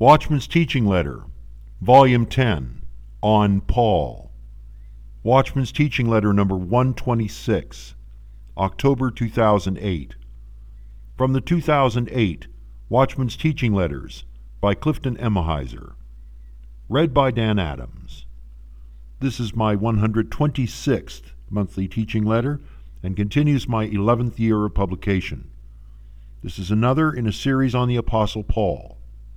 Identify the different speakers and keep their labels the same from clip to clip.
Speaker 1: Watchman's Teaching Letter, Volume 10, on Paul. Watchman's Teaching Letter number 126, October 2008. From the 2008 Watchman's Teaching Letters by Clifton Emahiser. Read by Dan Adams. This is my 126th monthly teaching letter and continues my 11th year of publication. This is another in a series on the Apostle Paul.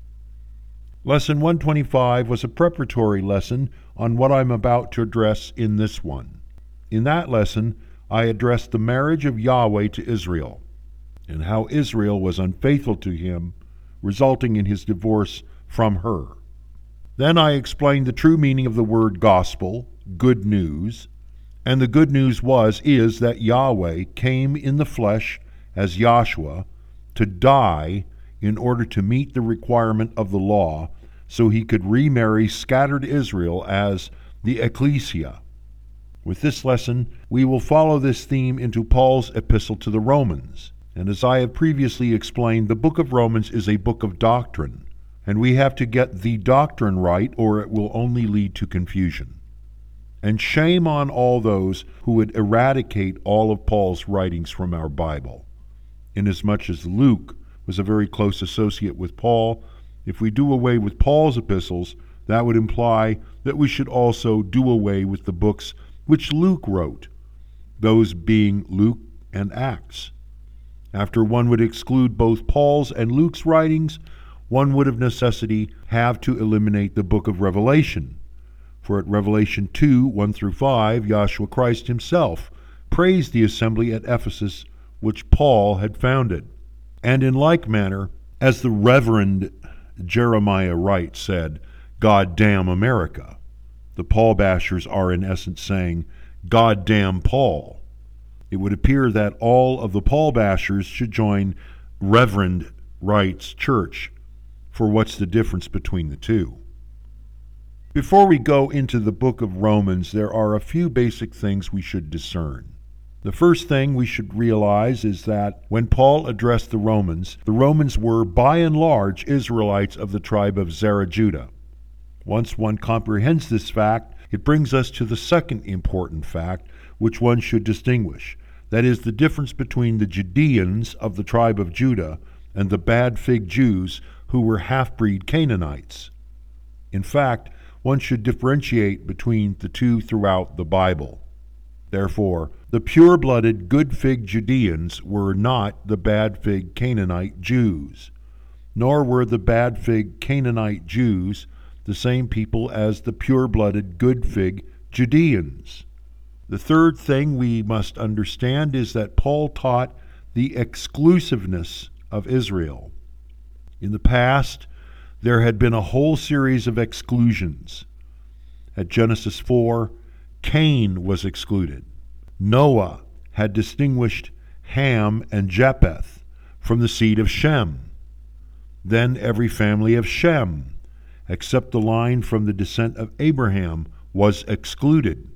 Speaker 1: Lesson 125 was a preparatory lesson on what I'm about to address in this one. In that lesson, I addressed the marriage of Yahweh to Israel, and how Israel was unfaithful to him, resulting in his divorce from her. Then I explained the true meaning of the word gospel, good news, and the good news is that Yahweh came in the flesh as Yahshua to die in order to meet the requirement of the law so he could remarry scattered Israel as the ecclesia. With this lesson, we will follow this theme into Paul's epistle to the Romans. And as I have previously explained, the book of Romans is a book of doctrine, and we have to get the doctrine right or it will only lead to confusion. And shame on all those who would eradicate all of Paul's writings from our Bible. Inasmuch as Luke was a very close associate with Paul, if we do away with Paul's epistles, that would imply that we should also do away with the books which Luke wrote, those being Luke and Acts. After one would exclude both Paul's and Luke's writings, one would of necessity have to eliminate the book of Revelation. For at Revelation 2, 1-5, Yahshua Christ himself praised the assembly at Ephesus which Paul had founded. And in like manner, as the Reverend Jeremiah Wright said, "God damn America," the Paul bashers are in essence saying, "God damn Paul." It would appear that all of the Paul bashers should join Reverend Wright's church, for what's the difference between the two? Before we go into the book of Romans, there are a few basic things we should discern. The first thing we should realize is that when Paul addressed the Romans were by and large Israelites of the tribe of Judah. Once one comprehends this fact, it brings us to the second important fact which one should distinguish. That is the difference between the Judeans of the tribe of Judah and the bad fig Jews who were half-breed Canaanites. In fact, one should differentiate between the two throughout the Bible. Therefore, the pure-blooded good fig Judeans were not the bad fig Canaanite Jews, nor were the bad fig Canaanite Jews the same people as the pure-blooded good fig Judeans. The third thing we must understand is that Paul taught the exclusiveness of Israel. In the past, there had been a whole series of exclusions. At Genesis 4, Cain was excluded. Noah had distinguished Ham and Japheth from the seed of Shem. Then every family of Shem, except the line from the descent of Abraham, was excluded.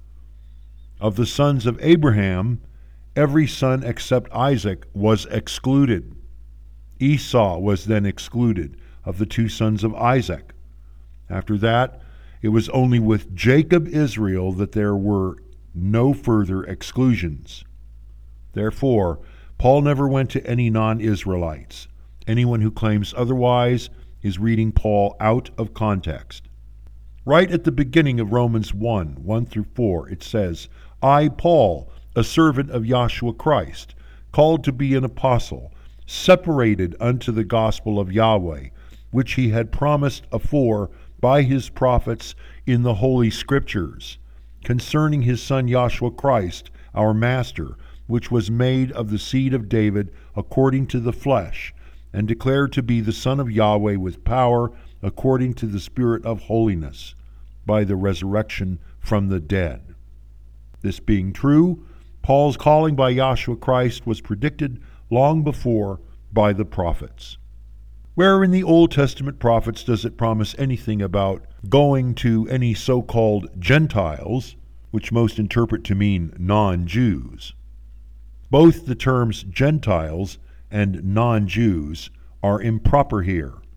Speaker 1: Of the sons of Abraham, every son except Isaac was excluded. Esau was then excluded of the two sons of Isaac. After that, it was only with Jacob Israel that there were no further exclusions. Therefore, Paul never went to any non-Israelites. Anyone who claims otherwise is reading Paul out of context. Right at the beginning of Romans 1, 1-4, it says, "I, Paul, a servant of Yahshua Christ, called to be an apostle, separated unto the gospel of Yahweh, which he had promised afore by his prophets in the Holy Scriptures, concerning his Son Yahshua Christ, our Master, which was made of the seed of David according to the flesh, and declared to be the Son of Yahweh with power according to the Spirit of holiness, by the resurrection from the dead." This being true, Paul's calling by Yahshua Christ was predicted long before by the prophets. Where in the Old Testament prophets does it promise anything about going to any so-called Gentiles, which most interpret to mean non-Jews? Both the terms Gentiles and non-Jews are improper here.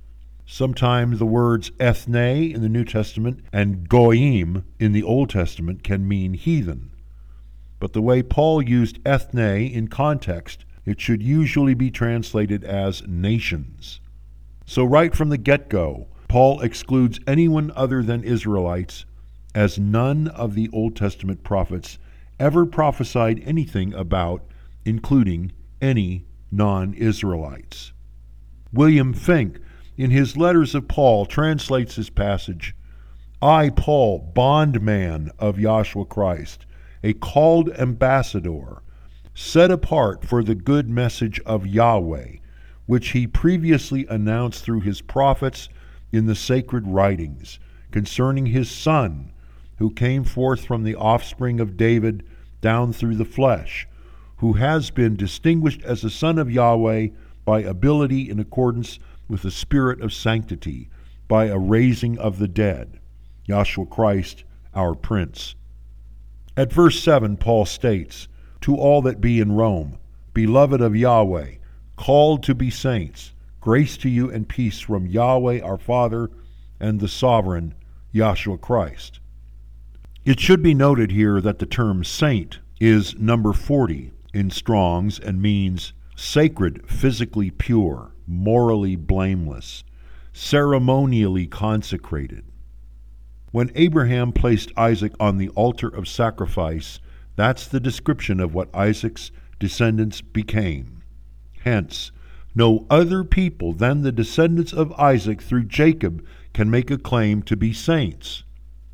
Speaker 1: Sometimes the words ethne in the New Testament and goyim in the Old Testament can mean heathen. But the way Paul used ethne in context, it should usually be translated as nations. So right from the get-go, Paul excludes anyone other than Israelites, as none of the Old Testament prophets ever prophesied anything about, including any non-Israelites. William Fink, in his Letters of Paul, translates this passage, I, Paul, bondman of Yahshua Christ, a called ambassador, set apart for the good message of Yahweh, which he previously announced through his prophets in the sacred writings, concerning his Son, who came forth from the offspring of David down through the flesh, who has been distinguished as the Son of Yahweh by ability in accordance with the Spirit of sanctity, by a raising of the dead, Yahshua Christ, our Prince. At verse 7, Paul states, To all that be in Rome, beloved of Yahweh, called to be saints, grace to you and peace from Yahweh our Father and the Sovereign, Yahshua Christ. It should be noted here that the term saint is number 40 in Strong's and means sacred, physically pure, morally blameless, ceremonially consecrated. When Abraham placed Isaac on the altar of sacrifice, that's the description of what Isaac's descendants became. Hence, no other people than the descendants of Isaac through Jacob can make a claim to be saints.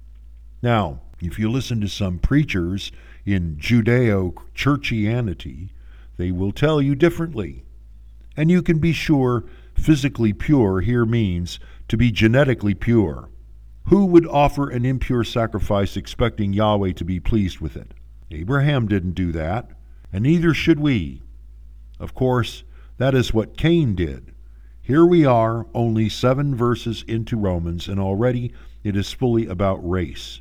Speaker 1: Now, if you listen to some preachers in Judeo-churchianity, they will tell you differently. And you can be sure physically pure here means to be genetically pure. Who would offer an impure sacrifice expecting Yahweh to be pleased with it? Abraham didn't do that, and neither should we. Of course, that is what Cain did. Here we are, only 7 verses into Romans, and already it is fully about race.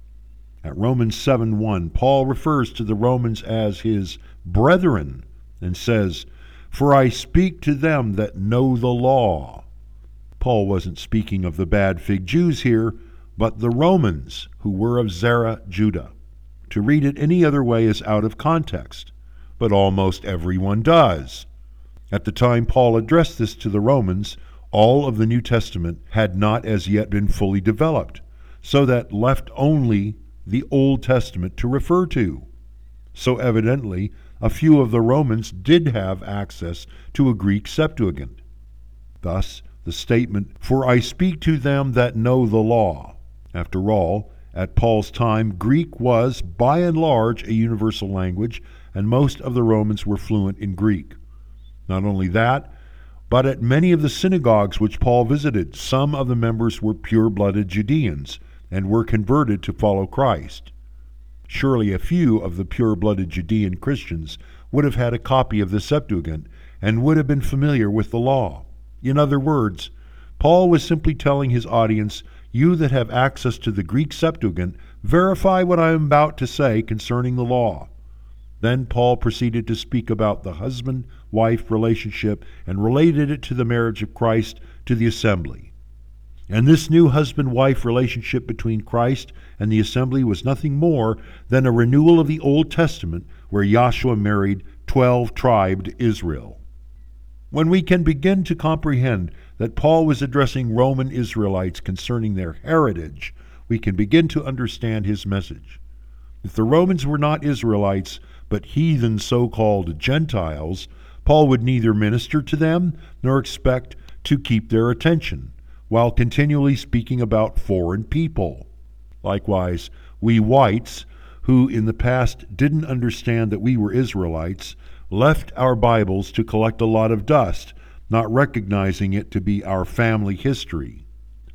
Speaker 1: At Romans 7:1, Paul refers to the Romans as his brethren and says, For I speak to them that know the law. Paul wasn't speaking of the bad fig Jews here, but the Romans who were of Zerah, Judah. To read it any other way is out of context, but almost everyone does. At the time Paul addressed this to the Romans, all of the New Testament had not as yet been fully developed, so that left only the Old Testament to refer to. So evidently, a few of the Romans did have access to a Greek Septuagint. Thus, the statement, For I speak to them that know the law. After all, at Paul's time, Greek was, by and large, a universal language, and most of the Romans were fluent in Greek. Not only that, but at many of the synagogues which Paul visited, some of the members were pure-blooded Judeans and were converted to follow Christ. Surely a few of the pure-blooded Judean Christians would have had a copy of the Septuagint and would have been familiar with the law. In other words, Paul was simply telling his audience, You that have access to the Greek Septuagint, verify what I am about to say concerning the law. Then Paul proceeded to speak about the husband-wife relationship and related it to the marriage of Christ to the assembly. And this new husband-wife relationship between Christ and the assembly was nothing more than a renewal of the Old Testament where Yahshua married 12-tribed Israel. When we can begin to comprehend that Paul was addressing Roman Israelites concerning their heritage, we can begin to understand his message. If the Romans were not Israelites, but heathen so-called Gentiles, Paul would neither minister to them nor expect to keep their attention, while continually speaking about foreign people. Likewise, we whites, who in the past didn't understand that we were Israelites, left our Bibles to collect a lot of dust, not recognizing it to be our family history.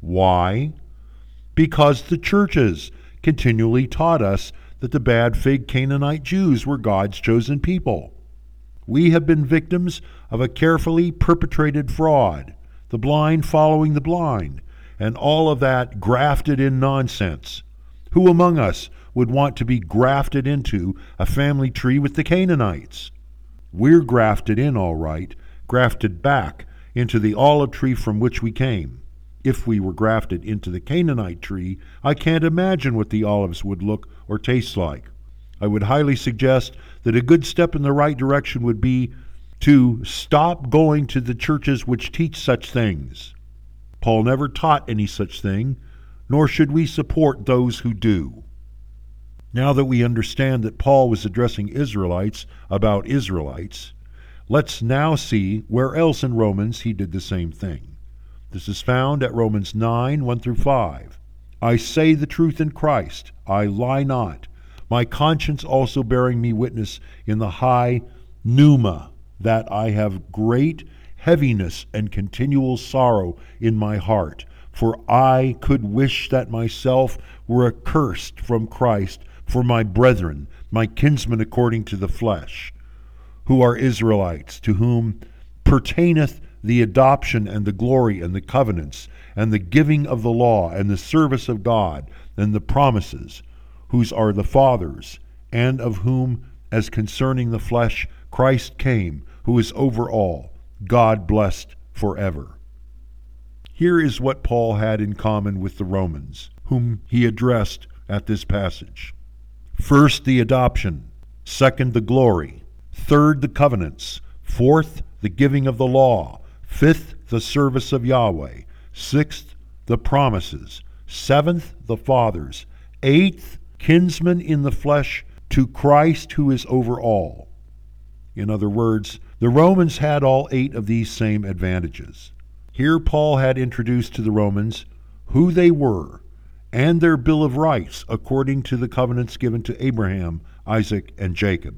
Speaker 1: Why? Because the churches continually taught us that the bad fig Canaanite Jews were God's chosen people. We have been victims of a carefully perpetrated fraud, the blind following the blind, and all of that grafted-in nonsense. Who among us would want to be grafted into a family tree with the Canaanites? We're grafted in, all right, grafted back into the olive tree from which we came. If we were grafted into the Canaanite tree, I can't imagine what the olives would look or taste like. I would highly suggest that a good step in the right direction would be to stop going to the churches which teach such things. Paul never taught any such thing, nor should we support those who do. Now that we understand that Paul was addressing Israelites about Israelites, let's now see where else in Romans he did the same thing. This is found at Romans 9, 1 through 5. I say the truth in Christ, I lie not, my conscience also bearing me witness in the high pneuma, that I have great heaviness and continual sorrow in my heart. For I could wish that myself were accursed from Christ for my brethren, my kinsmen according to the flesh, who are Israelites, to whom pertaineth the adoption and the glory and the covenants, and the giving of the law, and the service of God, and the promises, whose are the fathers, and of whom, as concerning the flesh, Christ came, who is over all, God blessed forever. Here is what Paul had in common with the Romans, whom he addressed at this passage. First, the adoption. Second, the glory. Third, the covenants. Fourth, the giving of the law. Fifth, the service of Yahweh. Sixth, the promises. Seventh, the fathers. Eighth, kinsmen in the flesh to Christ who is over all. In other words, the Romans had all 8 of these same advantages. Here Paul had introduced to the Romans who they were and their bill of rights according to the covenants given to Abraham, Isaac, and Jacob.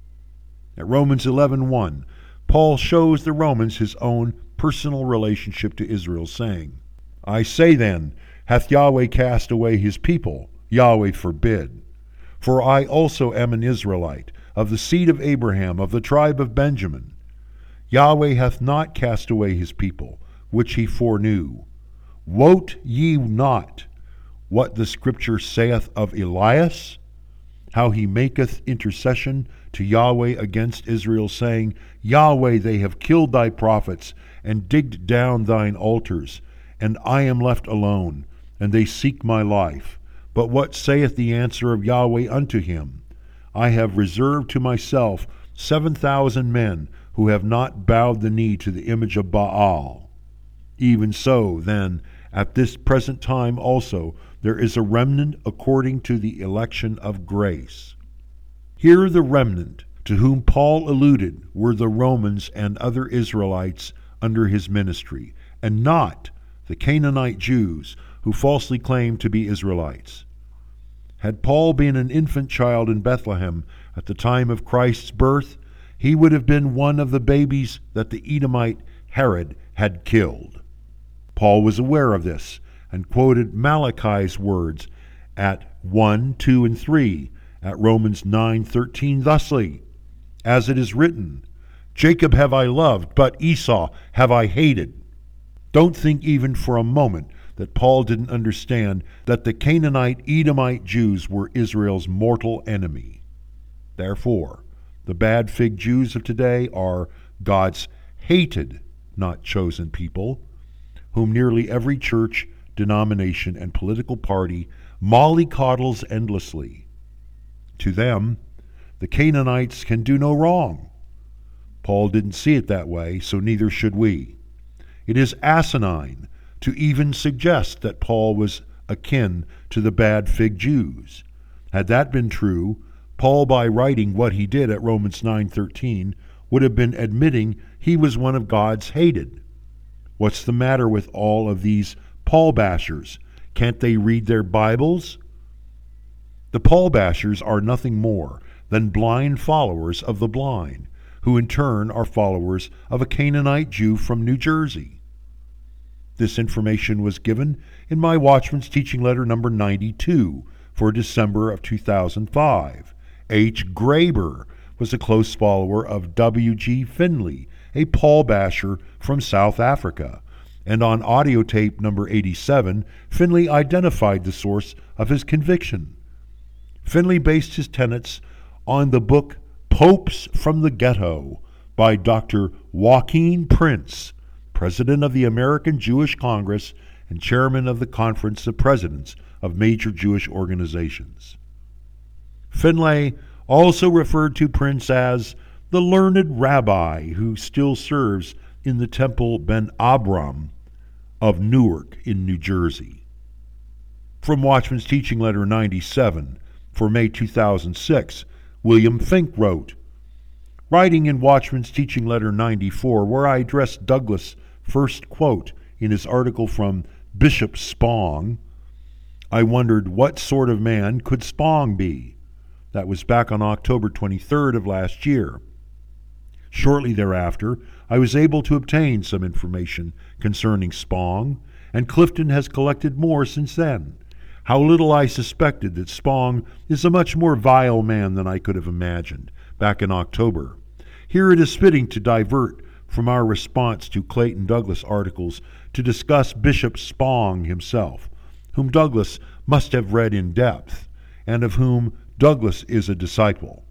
Speaker 1: At Romans 11:1, Paul shows the Romans his own personal relationship to Israel, saying, I say then, hath Yahweh cast away his people? Yahweh forbid. For I also am an Israelite, of the seed of Abraham, of the tribe of Benjamin. Yahweh hath not cast away his people, which he foreknew. Wot ye not what the Scripture saith of Elias? How he maketh intercession to Yahweh against Israel, saying, Yahweh, they have killed thy prophets, and digged down thine altars, and I am left alone, and they seek my life. But what saith the answer of Yahweh unto him? I have reserved to myself 7,000 men who have not bowed the knee to the image of Baal. Even so, then, at this present time also, there is a remnant according to the election of grace. Here the remnant to whom Paul alluded were the Romans and other Israelites under his ministry, and not the Canaanite Jews who falsely claimed to be Israelites. Had Paul been an infant child in Bethlehem at the time of Christ's birth, he would have been one of the babies that the Edomite Herod had killed. Paul was aware of this and quoted Malachi's words at 1, 2, and 3 at Romans 9:13 thusly, as it is written, Jacob have I loved, but Esau have I hated. Don't think even for a moment that Paul didn't understand that the Canaanite Edomite Jews were Israel's mortal enemy. Therefore, the bad fig Jews of today are God's hated, not chosen people, whom nearly every church, denomination, and political party mollycoddles endlessly. To them, the Canaanites can do no wrong. Paul didn't see it that way, so neither should we. It is asinine to even suggest that Paul was akin to the bad fig Jews. Had that been true, Paul, by writing what he did at Romans 9:13, would have been admitting he was one of God's hated. What's the matter with all of these Paul bashers? Can't they read their Bibles? The Paul bashers are nothing more than blind followers of the blind, who in turn are followers of a Canaanite Jew from New Jersey. This information was given in my Watchman's Teaching Letter number 92 for December of 2005. H. Graber was a close follower of W.G. Finley, a Paul basher from South Africa, and on audio tape number 87, Finley identified the source of his conviction. Finley based his tenets on the book Popes from the Ghetto by Dr. Joaquin Prince, president of the American Jewish Congress and chairman of the Conference of Presidents of Major Jewish Organizations. Finlay also referred to Prince as the learned rabbi who still serves in the Temple Ben Abram of Newark in New Jersey. From Watchman's Teaching Letter 97 for May 2006, William Fink wrote, writing in Watchman's Teaching Letter 94, where I addressed Douglas' first quote in his article from Bishop Spong, I wondered what sort of man could Spong be. That was back on October 23rd of last year. Shortly thereafter, I was able to obtain some information concerning Spong, and Clifton has collected more since then. How little I suspected that Spong is a much more vile man than I could have imagined back in October. Here it is fitting to divert from our response to Clayton Douglas articles to discuss Bishop Spong himself, whom Douglas must have read in depth, and of whom Douglas is a disciple.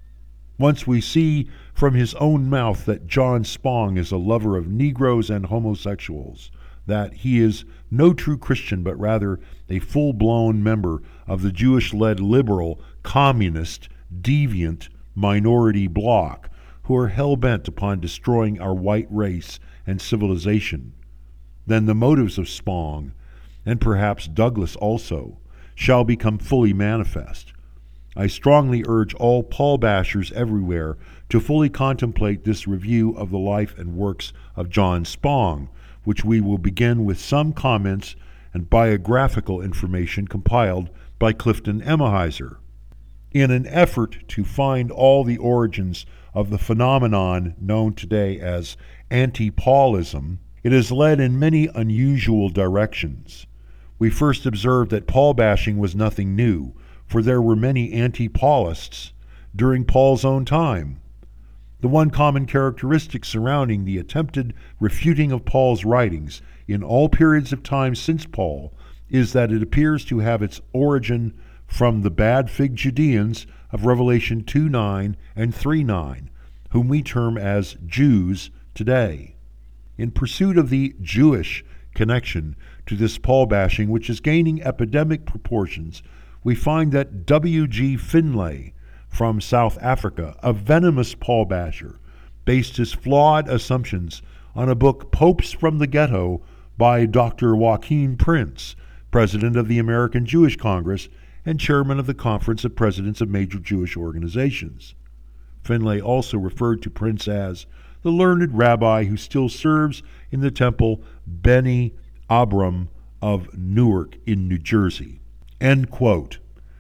Speaker 1: Once we see from his own mouth that John Spong is a lover of Negroes and homosexuals, that he is no true Christian but rather a full-blown member of the Jewish-led liberal, communist, deviant minority bloc who are hell-bent upon destroying our white race and civilization, then the motives of Spong, and perhaps Douglas also, shall become fully manifest. I strongly urge all Paul bashers everywhere to fully contemplate this review of the life and works of John Spong, which we will begin with some comments and biographical information compiled by Clifton Emahiser. In an effort to find all the origins of the phenomenon known today as anti-Paulism, it has led in many unusual directions. We first observed that Paul bashing was nothing new, for there were many anti-Paulists during Paul's own time. The one common characteristic surrounding the attempted refuting of Paul's writings in all periods of time since Paul is that it appears to have its origin from the bad fig Judeans of Revelation 2:9 and 3:9, whom we term as Jews today. In pursuit of the Jewish connection to this Paul bashing, which is gaining epidemic proportions, we find that W.G. Finlay from South Africa, a venomous Paul basher, based his flawed assumptions on a book, Popes from the Ghetto, by Dr. Joachim Prince, president of the American Jewish Congress and chairman of the Conference of Presidents of Major Jewish Organizations. Finlay also referred to Prince as the learned rabbi who still serves in the Temple Beni Abram of Newark in New Jersey. End quote.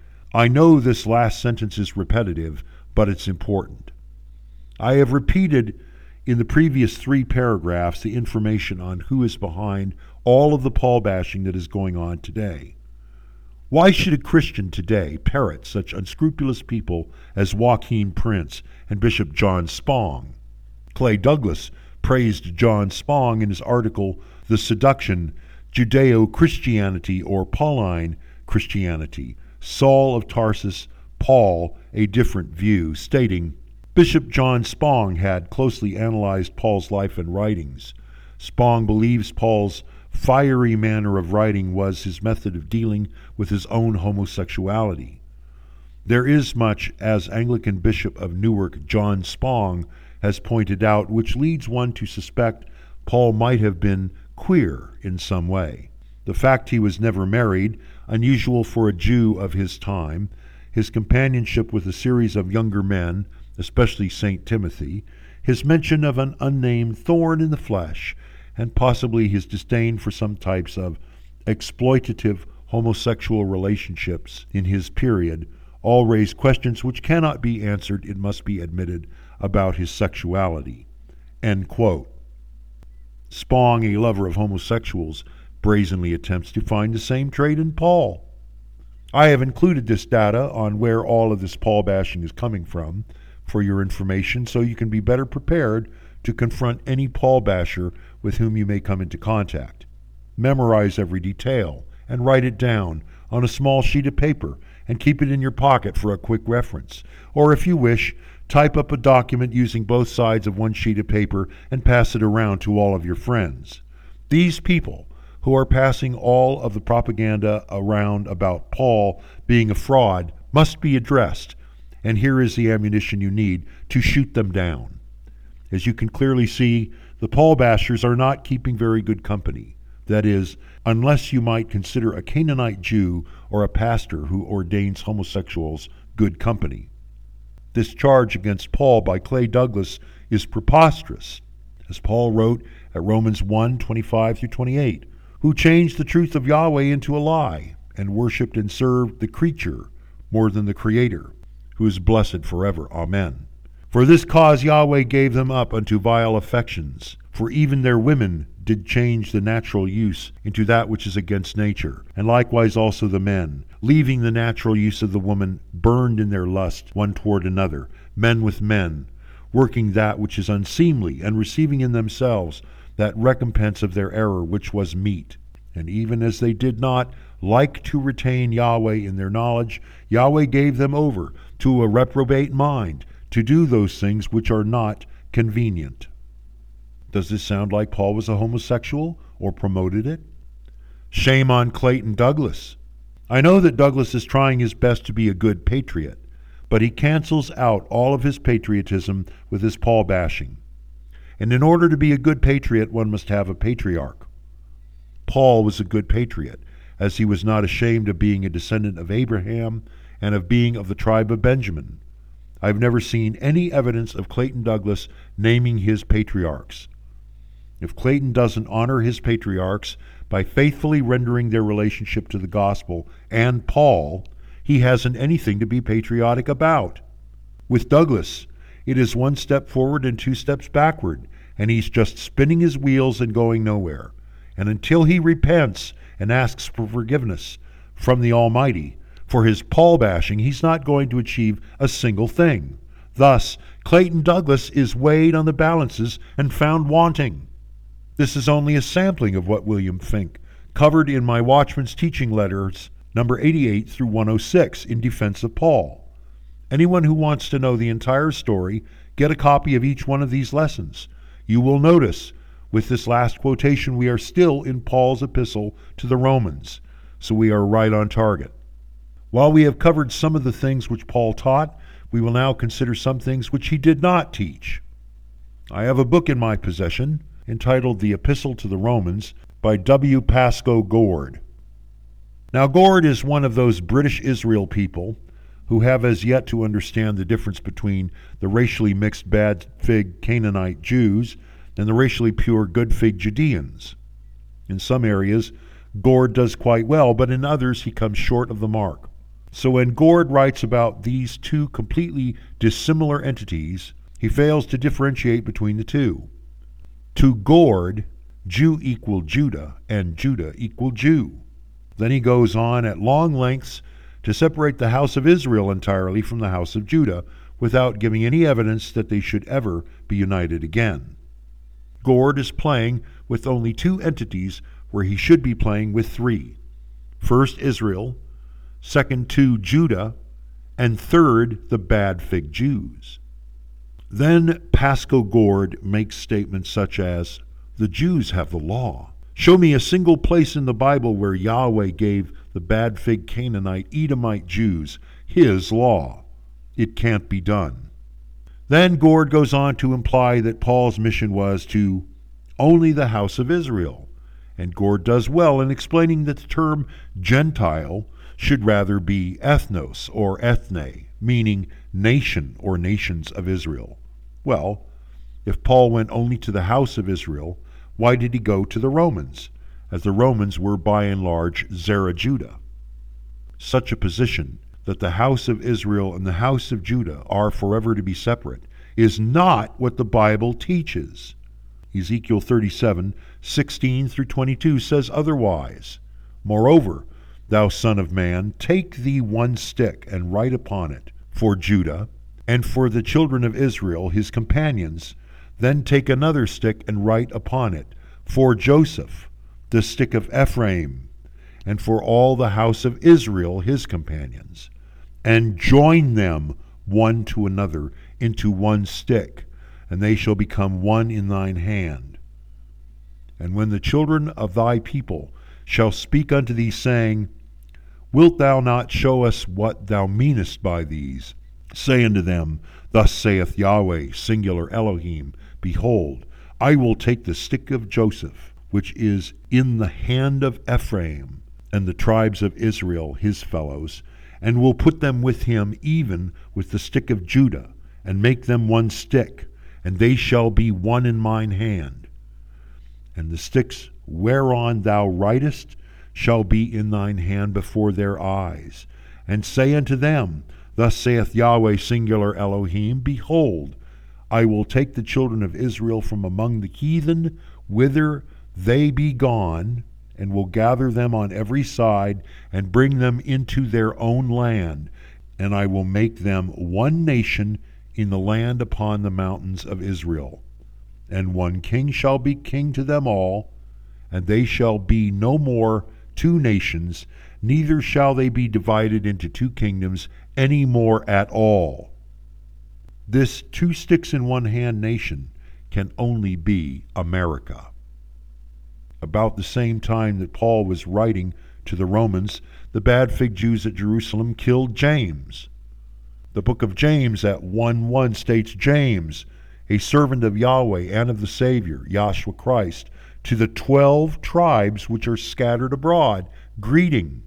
Speaker 1: I know this last sentence is repetitive, but it's important. I have repeated in the previous 3 paragraphs the information on who is behind all of the Paul bashing that is going on today. Why should a Christian today parrot such unscrupulous people as Joachim Prince and Bishop John Spong? Clay Douglas praised John Spong in his article, The Seduction, Judeo-Christianity or Pauline Christianity, Saul of Tarsus, Paul, a different view, stating, Bishop John Spong had closely analyzed Paul's life and writings. Spong believes Paul's fiery manner of writing was his method of dealing with his own homosexuality. There is much, as Anglican Bishop of Newark John Spong has pointed out, which leads one to suspect Paul might have been queer in some way. The fact he was never married, unusual for a Jew of his time, his companionship with a series of younger men, especially St. Timothy, his mention of an unnamed thorn in the flesh, and possibly his disdain for some types of exploitative homosexual relationships in his period, all raise questions which cannot be answered, it must be admitted, about his sexuality. End quote. Spong, a lover of homosexuals, brazenly attempts to find the same trait in Paul. I have included this data on where all of this Paul bashing is coming from for your information so you can be better prepared to confront any Paul basher with whom you may come into contact. Memorize every detail and write it down on a small sheet of paper and keep it in your pocket for a quick reference, or if you wish, Type up a document using both sides of one sheet of paper and pass it around to all of your friends. These people who are passing all of the propaganda around about Paul being a fraud must be addressed, and here is the ammunition you need to shoot them down. As you can clearly see, the Paul bashers are not keeping very good company. That is, unless you might consider a Canaanite Jew or a pastor who ordains homosexuals good company. This charge against Paul by Clay Douglas is preposterous. As Paul wrote at Romans 1:25-28, who changed the truth of Yahweh into a lie, and worshipped and served the creature more than the Creator, who is blessed forever. Amen. For this cause Yahweh gave them up unto vile affections, for even their women did change the natural use into that which is against nature, and likewise also the men, leaving the natural use of the woman, burned in their lust one toward another, men with men, working that which is unseemly, and receiving in themselves that recompense of their error which was meet. And even as they did not like to retain Yahweh in their knowledge, Yahweh gave them over to a reprobate mind, to do those things which are not convenient. Does this sound like Paul was a homosexual or promoted it? Shame on Clayton Douglas. I know that Douglas is trying his best to be a good patriot, but he cancels out all of his patriotism with his Paul bashing. And in order to be a good patriot, one must have a patriarch. Paul was a good patriot, as he was not ashamed of being a descendant of Abraham and of being of the tribe of Benjamin. I've never seen any evidence of Clayton Douglas naming his patriarchs. If Clayton doesn't honor his patriarchs by faithfully rendering their relationship to the gospel and Paul, he hasn't anything to be patriotic about. With Douglas, it is one step forward and two steps backward, and he's just spinning his wheels and going nowhere. And until he repents and asks for forgiveness from the Almighty for his Paul bashing, he's not going to achieve a single thing. Thus, Clayton Douglas is weighed on the balances and found wanting. This is only a sampling of what William Fink covered in my Watchman's Teaching Letters, number 88 through 106, in defense of Paul. Anyone who wants to know the entire story, get a copy of each one of these lessons. You will notice, with this last quotation, we are still in Paul's epistle to the Romans, so we are right on target. While we have covered some of the things which Paul taught, we will now consider some things which he did not teach. I have a book in my possession entitled The Epistle to the Romans by W. Pascoe Gord. Now, Gord is one of those British Israel people who have as yet to understand the difference between the racially mixed bad fig Canaanite Jews and the racially pure good fig Judeans. In some areas, Gord does quite well, but in others he comes short of the mark. So when Gord writes about these two completely dissimilar entities, he fails to differentiate between the two. To Gord, Jew equaled Judah, and Judah equaled Jew. Then he goes on at long lengths to separate the house of Israel entirely from the house of Judah, without giving any evidence that they should ever be united again. Gord is playing with only two entities where he should be playing with three. First, Israel, second, two, Judah, and third, the bad fig Jews. Then Pascoe Gord makes statements such as, the Jews have the law. Show me a single place in the Bible where Yahweh gave the bad fig Canaanite, Edomite Jews his law. It can't be done. Then Gord goes on to imply that Paul's mission was to only the house of Israel. And Gord does well in explaining that the term Gentile should rather be ethnos or ethne, meaning nation or nations of Israel. Well, if Paul went only to the house of Israel, why did he go to the Romans, as the Romans were by and large Zerah Judah? Such a position, that the house of Israel and the house of Judah are forever to be separate, is not what the Bible teaches. Ezekiel 37:16-22 says otherwise. Moreover, thou son of man, take thee one stick and write upon it, for Judah, and for the children of Israel his companions. Then take another stick and write upon it, for Joseph, the stick of Ephraim, and for all the house of Israel his companions, and join them one to another into one stick, and they shall become one in thine hand. And when the children of thy people shall speak unto thee, saying, Wilt thou not show us what thou meanest by these? Say unto them, Thus saith Yahweh, singular Elohim, Behold, I will take the stick of Joseph, which is in the hand of Ephraim, and the tribes of Israel his fellows, and will put them with him even with the stick of Judah, and make them one stick, and they shall be one in mine hand. And the sticks whereon thou writest shall be in thine hand before their eyes. And say unto them, Thus saith Yahweh, singular Elohim, Behold, I will take the children of Israel from among the heathen, whither they be gone, and will gather them on every side, and bring them into their own land, and I will make them one nation in the land upon the mountains of Israel. And one king shall be king to them all, and they shall be no more two nations, neither shall they be divided into two kingdoms any more at all. This two sticks in one hand nation can only be America. About the same time that Paul was writing to the Romans, the bad fig Jews at Jerusalem killed James. The book of James at 1:1 states, James, a servant of Yahweh and of the Savior, Yahshua Christ, to the 12 tribes which are scattered abroad, greeting.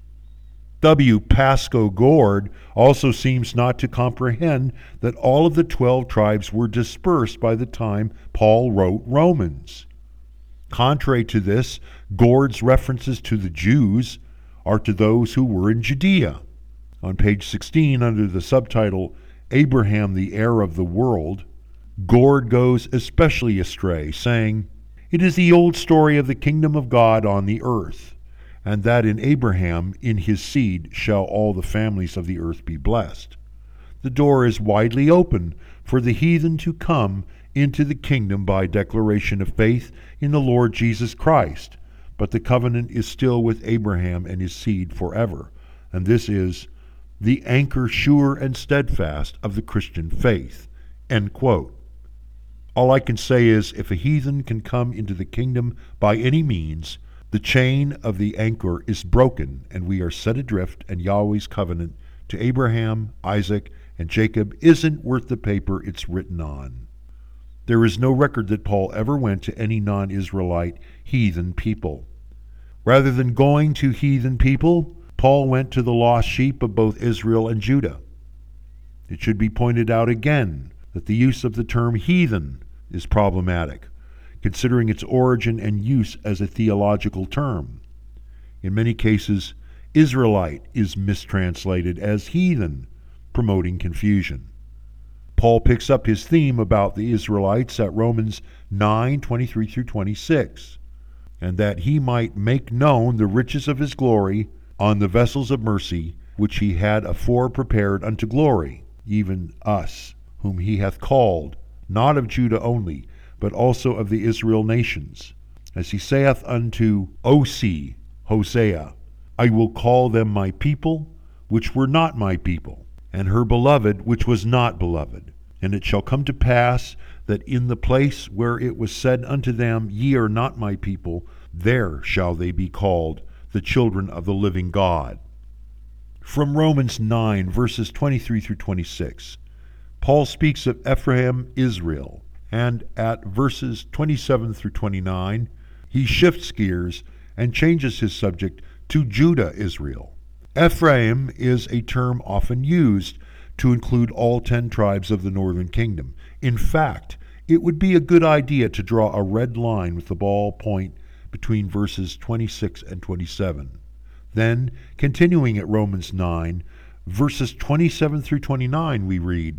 Speaker 1: W. Pascoe Gord also seems not to comprehend that all of the 12 tribes were dispersed by the time Paul wrote Romans. Contrary to this, Gord's references to the Jews are to those who were in Judea. On page 16, under the subtitle, Abraham the Heir of the World, Gord goes especially astray, saying, It is the old story of the kingdom of God on the earth, and that in Abraham, in his seed, shall all the families of the earth be blessed. The door is widely open for the heathen to come into the kingdom by declaration of faith in the Lord Jesus Christ, but the covenant is still with Abraham and his seed forever, and this is the anchor sure and steadfast of the Christian faith. End quote. All I can say is, if a heathen can come into the kingdom by any means, the chain of the anchor is broken, and we are set adrift, and Yahweh's covenant to Abraham, Isaac, and Jacob isn't worth the paper it's written on. There is no record that Paul ever went to any non-Israelite heathen people. Rather than going to heathen people, Paul went to the lost sheep of both Israel and Judah. It should be pointed out again that the use of the term heathen is problematic, considering its origin and use as a theological term. In many cases, Israelite is mistranslated as heathen, promoting confusion. Paul picks up his theme about the Israelites at Romans 9:23 through 26, and that he might make known the riches of his glory on the vessels of mercy, which he had afore prepared unto glory, even us, whom he hath called, not of Judah only, but also of the Israel nations. As he saith unto Osee, Hosea, I will call them my people, which were not my people, and her beloved, which was not beloved. And it shall come to pass that in the place where it was said unto them, Ye are not my people, there shall they be called the children of the living God. From Romans 9, verses 23 through 26, Paul speaks of Ephraim, Israel, and at verses 27 through 29, he shifts gears and changes his subject to Judah, Israel. Ephraim is a term often used to include all 10 tribes of the northern kingdom. In fact, it would be a good idea to draw a red line with the ball point between verses 26 and 27. Then, continuing at Romans 9, verses 27 through 29, we read,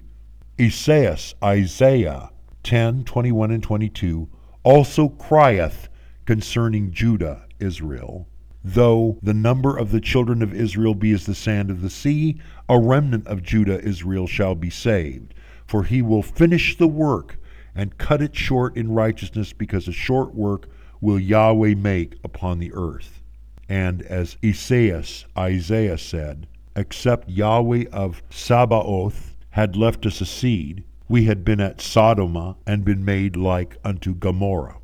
Speaker 1: Isaiah 10, 21 and 22, also crieth concerning Judah, Israel, Though the number of the children of Israel be as the sand of the sea, a remnant of Judah, Israel, shall be saved. For he will finish the work and cut it short in righteousness, because a short work will Yahweh make upon the earth. And as Isaiah said, except Yahweh of Sabaoth had left us a seed, we had been at Sodom and been made like unto Gomorrah.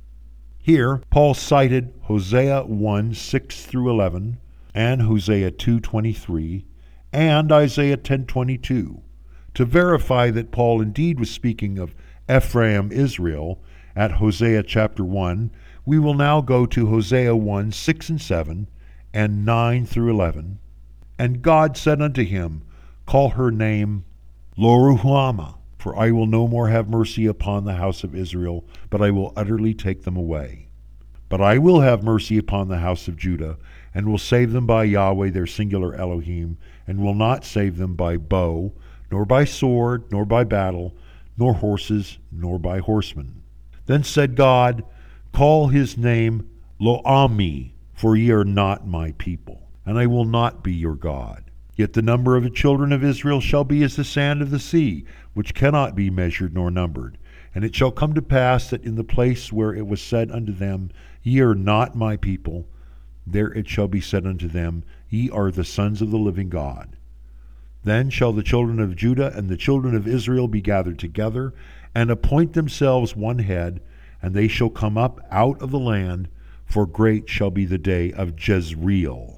Speaker 1: Here, Paul cited Hosea 1, 6 through 11, and Hosea 2, 23, and Isaiah 10, 22, to verify that Paul indeed was speaking of Ephraim, Israel, at Hosea chapter 1. We will now go to Hosea 1, 6 and 7, and 9 through 11. And God said unto him, Call her name Lo-ruhamah, for I will no more have mercy upon the house of Israel, but I will utterly take them away. But I will have mercy upon the house of Judah, and will save them by Yahweh their singular Elohim, and will not save them by bow, nor by sword, nor by battle, nor horses, nor by horsemen. Then said God, Call his name Lo-ammi, for ye are not my people, and I will not be your God. Yet the number of the children of Israel shall be as the sand of the sea, which cannot be measured nor numbered. And it shall come to pass that in the place where it was said unto them, Ye are not my people, there it shall be said unto them, Ye are the sons of the living God. Then shall the children of Judah and the children of Israel be gathered together, and appoint themselves one head, and they shall come up out of the land, for great shall be the day of Jezreel.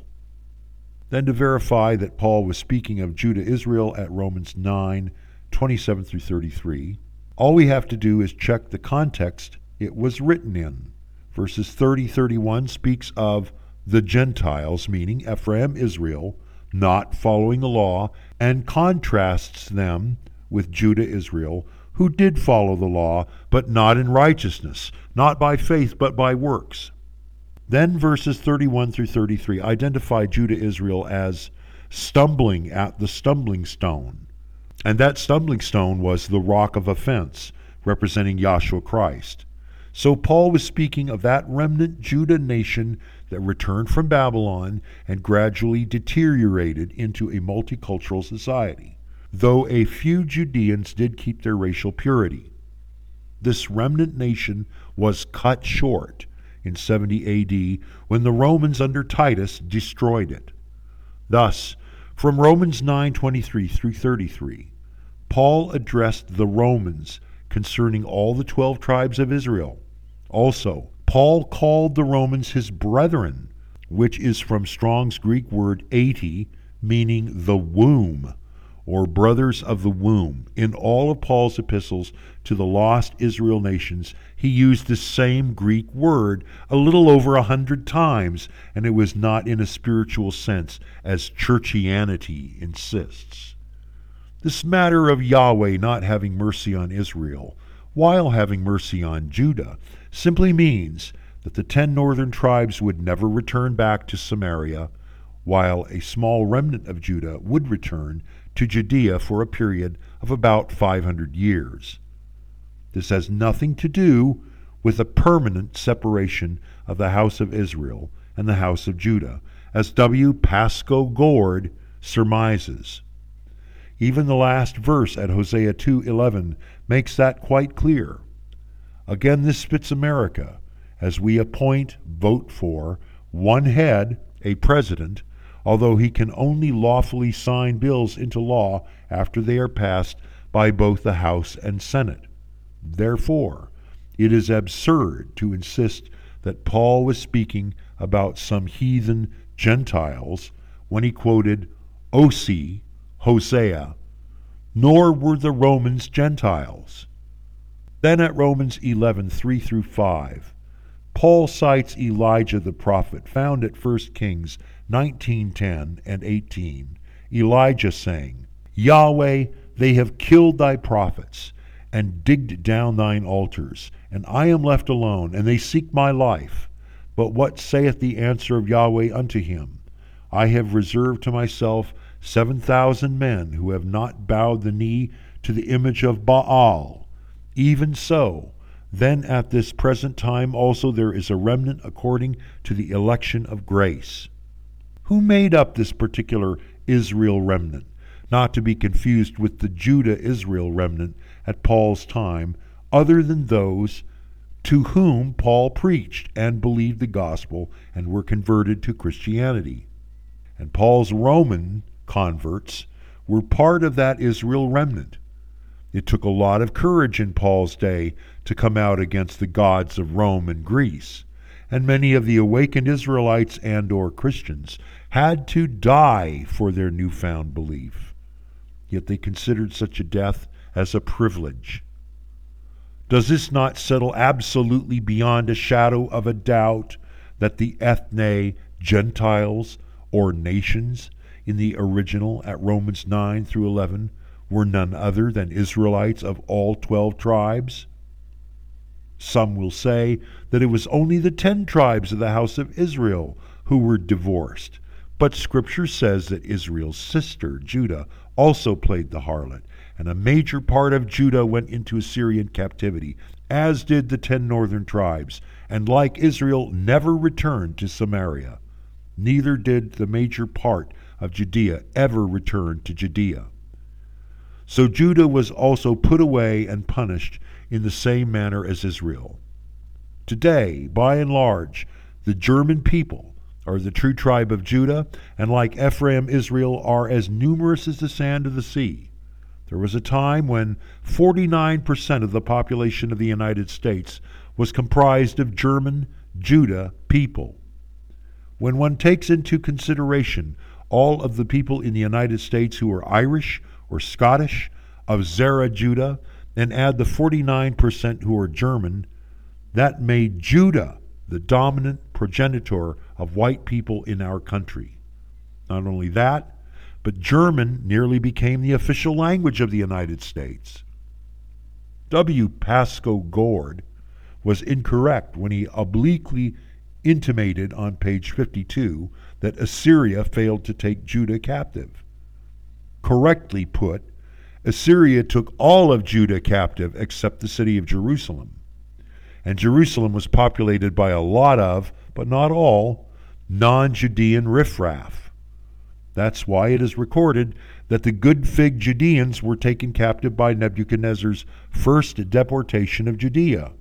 Speaker 1: Then to verify that Paul was speaking of Judah Israel at Romans 9, 27 through 33, all we have to do is check the context it was written in. Verses 30-31 speaks of the Gentiles, meaning Ephraim, Israel, not following the law, and contrasts them with Judah Israel, who did follow the law, but not in righteousness, not by faith, but by works. Then verses 31 through 33 identify Judah Israel as stumbling at the stumbling stone. And that stumbling stone was the rock of offense, representing Yahshua Christ. So Paul was speaking of that remnant Judah nation that returned from Babylon and gradually deteriorated into a multicultural society, though a few Judeans did keep their racial purity. This remnant nation was cut short in 70 A.D. when the Romans under Titus destroyed it. Thus, from Romans 9:23 through 33, Paul addressed the Romans concerning all the 12 tribes of Israel. Also, Paul called the Romans his brethren, which is from Strong's Greek word 80, meaning the womb, or brothers of the womb. In all of Paul's epistles to the lost Israel nations, he used the same Greek word a little over 100 times, and it was not in a spiritual sense, as churchianity insists. This matter of Yahweh not having mercy on Israel, while having mercy on Judah, simply means that the 10 northern tribes would never return back to Samaria, while a small remnant of Judah would return to Judea for a period of about 500 years. This has nothing to do with a permanent separation of the house of Israel and the house of Judah, as W. Pascoe Gord surmises. Even the last verse at Hosea 2:11 makes that quite clear. Again, this fits America, as we appoint, vote for, one head, a president, although he can only lawfully sign bills into law after they are passed by both the House and Senate. Therefore, it is absurd to insist that Paul was speaking about some heathen Gentiles when he quoted Osee, Hosea, nor were the Romans Gentiles. Then at Romans 11:3 through 5, Paul cites Elijah the prophet, found at 1 Kings 19:10 and 18, Elijah saying, Yahweh, they have killed thy prophets, and digged down thine altars, and I am left alone, and they seek my life. But what saith the answer of Yahweh unto him? I have reserved to myself 7,000 men who have not bowed the knee to the image of Baal. Even so, then at this present time also there is a remnant according to the election of grace. Who made up this particular Israel remnant, not to be confused with the Judah-Israel remnant at Paul's time, other than those to whom Paul preached and believed the gospel and were converted to Christianity? And Paul's Roman converts were part of that Israel remnant. It took a lot of courage in Paul's day to come out against the gods of Rome and Greece, and many of the awakened Israelites and/or Christians had to die for their newfound belief. Yet they considered such a death as a privilege. Does this not settle absolutely beyond a shadow of a doubt that the ethne, Gentiles, or nations in the original at Romans 9 through 11 were none other than Israelites of all 12 tribes? Some will say that it was only the 10 tribes of the house of Israel who were divorced, but Scripture says that Israel's sister, Judah, also played the harlot, and a major part of Judah went into Assyrian captivity, as did the 10 northern tribes, and like Israel never returned to Samaria. Neither did the major part of Judea ever return to Judea. So Judah was also put away and punished in the same manner as Israel. Today, by and large, the German people are the true tribe of Judah, and like Ephraim, Israel are as numerous as the sand of the sea. There was a time when 49% of the population of the United States was comprised of German, Judah people. When one takes into consideration all of the people in the United States who are Irish or Scottish, of Zerah, Judah, and add the 49% who are German, that made Judah the dominant progenitor of white people in our country. Not only that, but German nearly became the official language of the United States. W. Pascoe Gord was incorrect when he obliquely intimated on page 52 that Assyria failed to take Judah captive. Correctly put, Assyria took all of Judah captive except the city of Jerusalem. And Jerusalem was populated by a lot of, but not all, non-Judean riffraff. That's why it is recorded that the good fig Judeans were taken captive by Nebuchadnezzar's first deportation of Judea.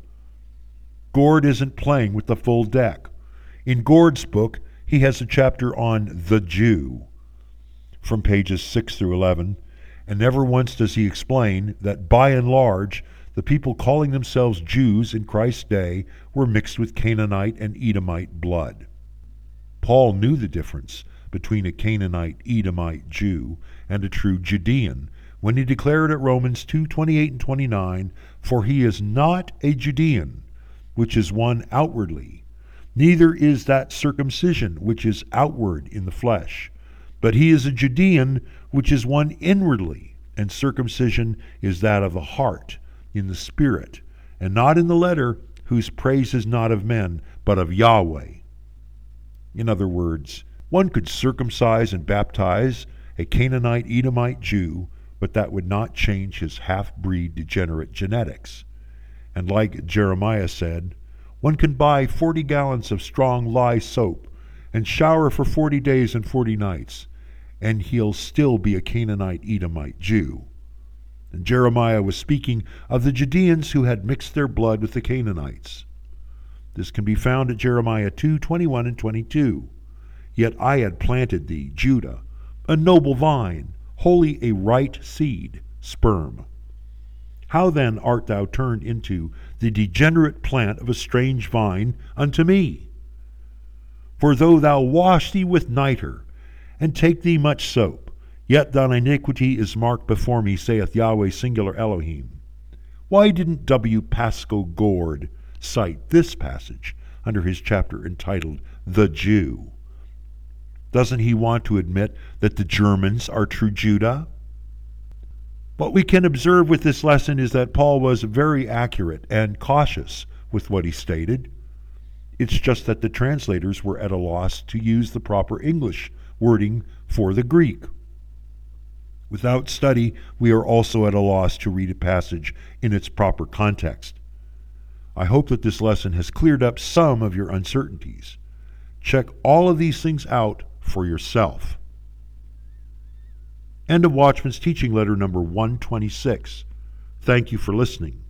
Speaker 1: Gord isn't playing with the full deck. In Gord's book, he has a chapter on the Jew from pages 6 through 11, and never once does he explain that by and large, the people calling themselves Jews in Christ's day were mixed with Canaanite and Edomite blood. Paul knew the difference between a Canaanite, Edomite Jew and a true Judean when he declared at Romans 2:28 and 29, "For he is not a Judean, which is one outwardly, neither is that circumcision which is outward in the flesh, but he is a Judean, which is one inwardly, and circumcision is that of the heart, in the spirit, and not in the letter, whose praise is not of men, but of Yahweh." In other words, one could circumcise and baptize a Canaanite Edomite Jew, but that would not change his half-breed degenerate genetics. And like Jeremiah said, one can buy 40 gallons of strong lye soap and shower for 40 days and 40 nights, and he'll still be a Canaanite Edomite Jew. And Jeremiah was speaking of the Judeans who had mixed their blood with the Canaanites. This can be found at Jeremiah 2:21 and 22. "Yet I had planted thee, Judah, a noble vine, wholly a right seed, sperm. How then art thou turned into the degenerate plant of a strange vine unto me? For though thou wash thee with nitre, and take thee much soap, yet thine iniquity is marked before me, saith Yahweh singular Elohim." Why didn't W. Pascoe Gord cite this passage under his chapter entitled The Jew? Doesn't he want to admit that the Germans are true Judah? What we can observe with this lesson is that Paul was very accurate and cautious with what he stated. It's just that the translators were at a loss to use the proper English wording for the Greek. Without study, we are also at a loss to read a passage in its proper context. I hope that this lesson has cleared up some of your uncertainties. Check all of these things out for yourself. End of Watchman's Teaching Letter number 126. Thank you for listening.